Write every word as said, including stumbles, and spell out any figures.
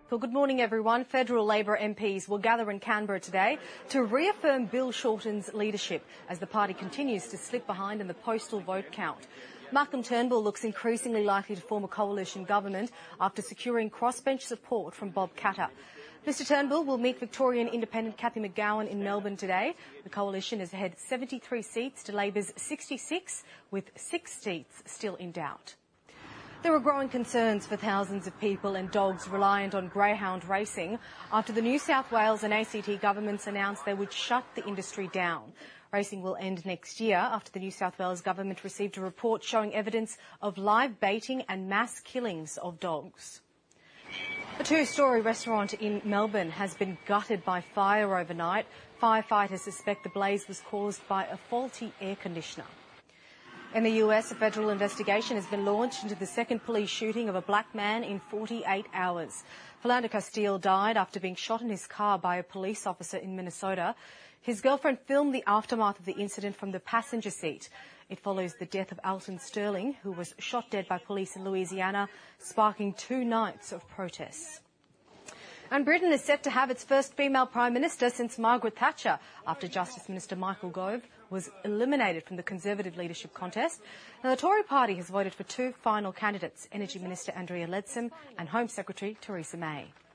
Well, good morning, everyone. Federal Labor M Ps will gather in Canberra today to reaffirm Bill Shorten's leadership as the party continues to slip behind in the postal vote count. Malcolm Turnbull looks increasingly likely to form a coalition government after securing crossbench support from Bob Katter. Mister Turnbull will meet Victorian Independent Cathy McGowan in Melbourne today. The coalition has had seventy-three seats to Labor's sixty-six, with six seats still in doubt. There are growing concerns for thousands of people and dogs reliant on greyhound racing after the New South Wales and A C T governments announced they would shut the industry down. Racing will end next year after the New South Wales government received a report showing evidence of live baiting and mass killings of dogs. A two-storey restaurant in Melbourne has been gutted by fire overnight. Firefighters suspect the blaze was caused by a faulty air conditioner. In the U S, a federal investigation has been launched into the second police shooting of a black man in forty-eight hours. Philando Castile died after being shot in his car by a police officer in Minnesota. His girlfriend filmed the aftermath of the incident from the passenger seat. It follows the death of Alton Sterling, who was shot dead by police in Louisiana, sparking two nights of protests. And Britain is set to have its first female Prime Minister since Margaret Thatcher, after Justice Minister Michael Gove was eliminated from the Conservative leadership contest. Now, the Tory party has voted for two final candidates, Energy Minister Andrea Leadsom and Home Secretary Theresa May.